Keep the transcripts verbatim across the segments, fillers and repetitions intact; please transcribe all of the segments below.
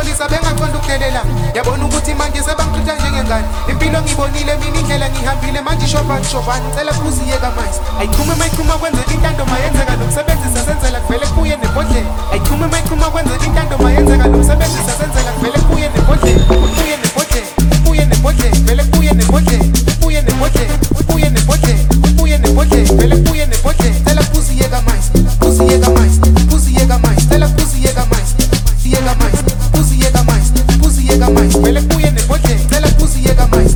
ngexolisa bengaqonda ukudelela yabona ukuthi manje sebangixutha njengengane impilo ngibonile mina indlela ngihambile manje ishobani shobani cela kuziyeka manje ayichume mayichuma kwenzeka intando mayenzeka nokusebenzisa senzela kuvele kuye nebhodlela ayichume mayichuma kwenzeka intando mayenzeka nokusebenzisa senzela kuvele kuye nebhodlela kuye nebhodlela kuye nebhodlela vele kuye nebhodlela kuye nebhodlela kuye nebhodlela kuye nebhodlela vele kuye nebhodlela cela kuziyeka manje kuziyeka manje kuziyeka manje cela kuziyeka manje kuziyeka manje kuziyeka manje kuziyeka manje vele kuye nebhodlela cela kuziyeka manje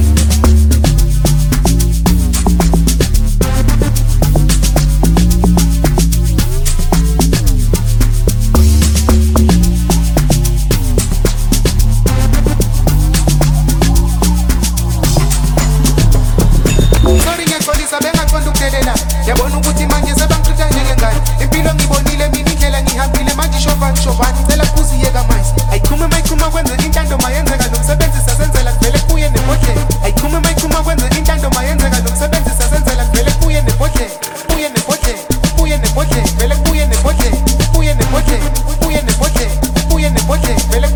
yabona ukuthi manje sebangixutha njengengane impilo ngibonile mina indlela ngihambile manje ishobani shobani cela kuziyeka manje ayichume mayichuma kwenzeka intando mayenzeka nokusebenzisa senzela kuvele kuye nebhodlela ayichume mayichuma kwenzeka intando mayenzeka nokusebenzisa senzela kuvele kuye nebhodlela kuye nebhodlela kuye nebhodlela vele kuye nebhodlela kuye nebhodlela kuye nebhodlela kuye nebhodlela vele